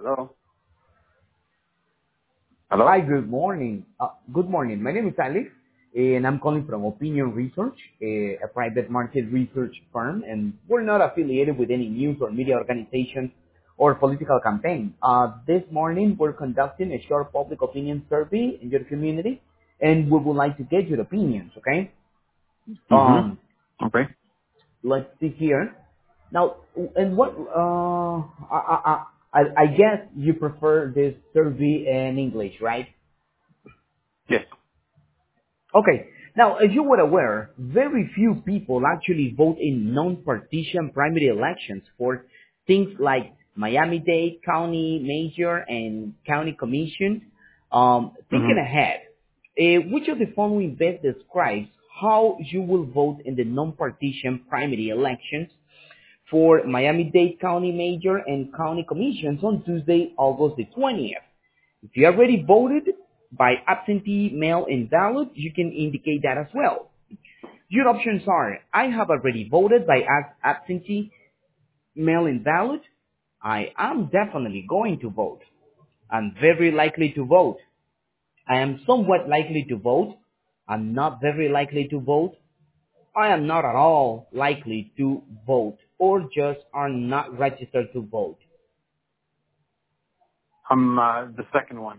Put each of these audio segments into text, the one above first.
Hello? Hello? Hi, good morning. Good morning. My name is Alex, and I'm calling from Opinion Research, a private market research firm, and we're not affiliated with any news or media organization or political campaign. This morning, we're conducting a short public opinion survey in your community, and we would like to get your opinions, okay? Um, Mm-hmm. Okay. let's see here. Now, and what, I guess you prefer this survey in English, right? Yes. Okay. Now, as you were aware, very few people actually vote in non-partisan primary elections for things like Miami-Dade County Mayor and County Commission. Thinking Mm-hmm. ahead, which of the following best describes how you will vote in the non-partisan primary elections for Miami-Dade County Mayor and County Commissions on Tuesday, August the 20th? If you already voted by absentee, mail-in ballot, you can indicate that as well. Your options are, I have already voted by absentee, mail-in ballot. I am definitely going to vote. I'm very likely to vote. I am somewhat likely to vote. I'm not very likely to vote. I am not at all likely to vote, or just are not registered to vote. The second one.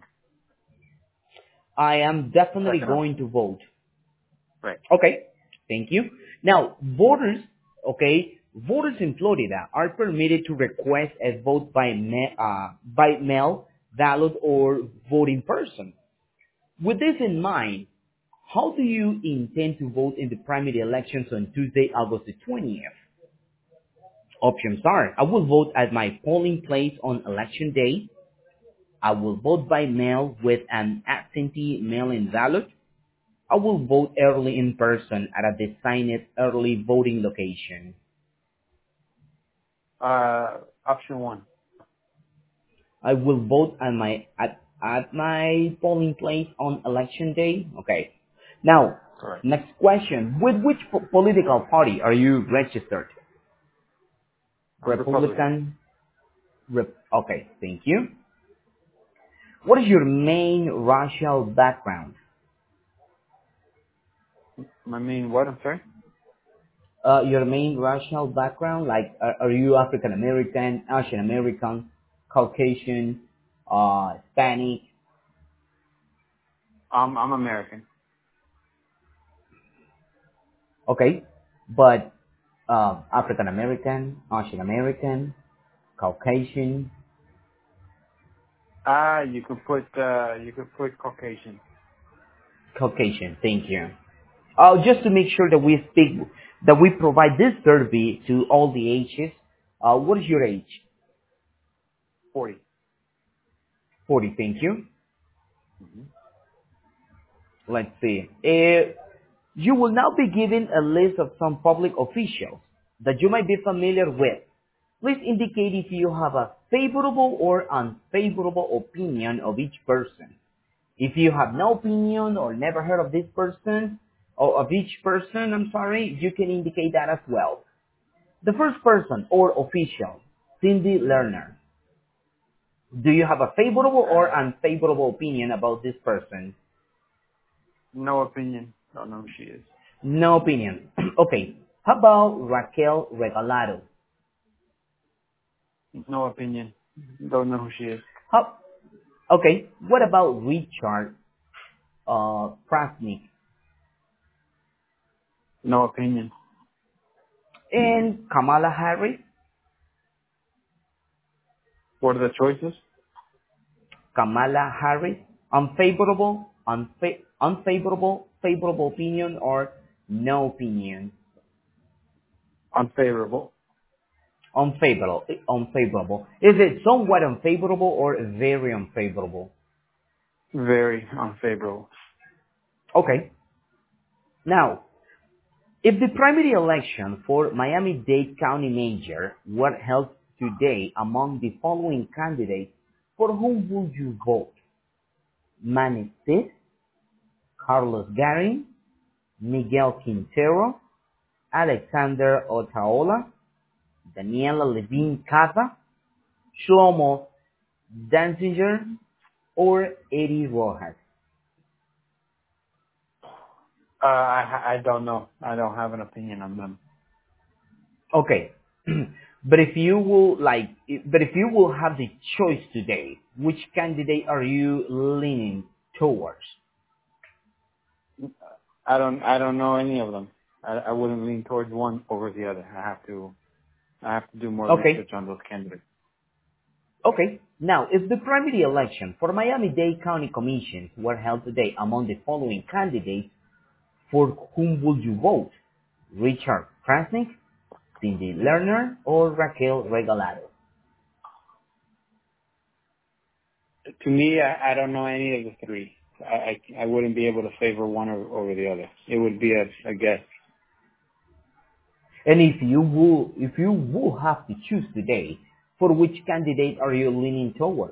I am definitely Second one. going to vote. Right. Okay, thank you. Now, voters in Florida are permitted to request a vote by mail, ballot, or vote in person. With this in mind, how do you intend to vote in the primary elections on Tuesday, August the 20th? Options are, I will vote at my polling place on election day. I will vote by mail with an absentee mail-in ballot. I will vote early in person at a designated early voting location. Option one. I will vote at my polling place on election day. Okay. Now, Correct. next question. With which political party are you registered? Republican. Republican? Okay, thank you. What is your main racial background? My main what? I'm sorry? Your main racial background, like are you African American, Asian American, Caucasian, Hispanic? I'm American. Okay, but African American, Asian American, Caucasian, You could put Caucasian. Caucasian. Thank you. Just to make sure that we provide this survey to all the ages. What is your age? 40. 40. Thank you. Mm-hmm. Let's see. You will now be given a list of some public officials that you might be familiar with. Please indicate if you have a favorable or unfavorable opinion of each person. If you have no opinion or never heard of this person, or of each person, I'm sorry, you can indicate that as well. The first person or official, Cindy Lerner. Do you have a favorable or unfavorable opinion about this person? No opinion. Don't know who she is. No opinion. Okay. How about Raquel Regalado? No opinion. Don't know who she is. How, okay. What about Richard Prasnik? No opinion. And Kamala Harris? What are the choices? Kamala Harris? Unfavorable, unfavorable, favorable opinion, or no opinion? Unfavorable. Unfavorable. Unfavorable. Is it somewhat unfavorable or very unfavorable? Very unfavorable. Okay. Now, if the primary election for Miami-Dade County Mayor were held today among the following candidates, for whom would you vote? Manny Stitt, Carlos Garin, Miguel Quintero, Alexander Otaola, Daniela Levine Cava, Shlomo Danziger, or Eddie Rojas? I don't know. I don't have an opinion on them. Okay. But if you will but if you will have the choice today, which candidate are you leaning towards? I don't know any of them. I wouldn't lean towards one over the other. I have to do more Okay. research on those candidates. Okay. Now, if the primary election for Miami-Dade County Commissions were held today among the following candidates, for whom would you vote? Richard Krasnick, Cindy Lerner, or Raquel Regalado? To me, I don't know any of the three. I wouldn't be able to favor one over the other. It would be a guess. And if you will have to choose today, for which candidate are you leaning toward?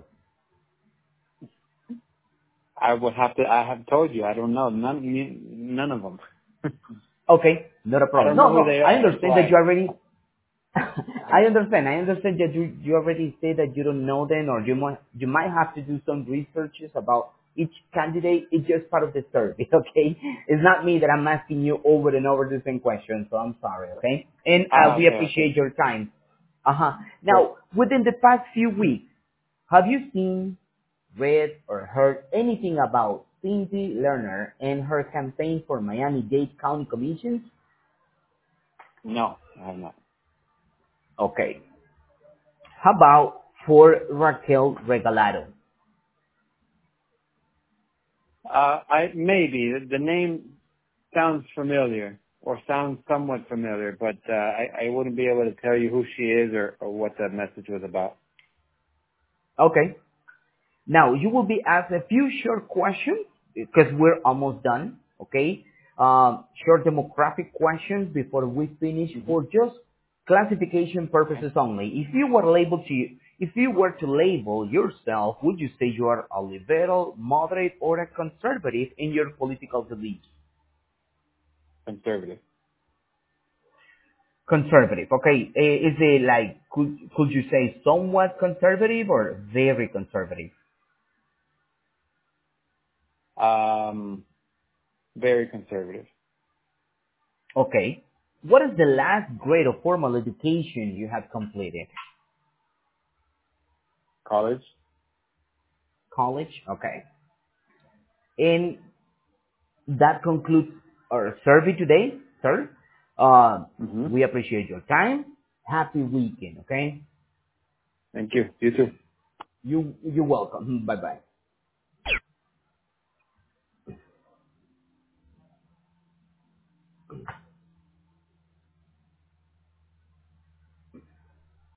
I have told you, I don't know. None of them. Okay, not a I problem. don't know No, who no, they I are. That's understand that why. you already I understand. I understand that you already say that you don't know them, or you might have to do some researches about each candidate. It's just part of the survey, okay? It's not me that I'm asking you over and over the same question, so I'm sorry, okay? And we Okay, okay. appreciate your time. Sure. Now, within the past few weeks, have you seen, read, or heard anything about Cindy Lerner and her campaign for Miami-Dade County Commissions? No, I have not. Okay. How about for Raquel Regalado? Maybe the name sounds familiar or sounds somewhat familiar, but I wouldn't be able to tell you who she is or what that message was about. Okay. Now, you will be asked a few short questions because we're almost done, okay? Short demographic questions before we finish Hmm. for just classification purposes only. If you were to label yourself, would you say you are a liberal, moderate, or a conservative in your political beliefs? Conservative. Conservative, okay. Is it like, could you say somewhat conservative or very conservative? Very conservative. Okay. What is the last grade of formal education you have completed? College. College? Okay. And that concludes our survey today, sir. Hmm. We appreciate your time. Happy weekend, okay? Thank you. You too. You're welcome. Bye-bye.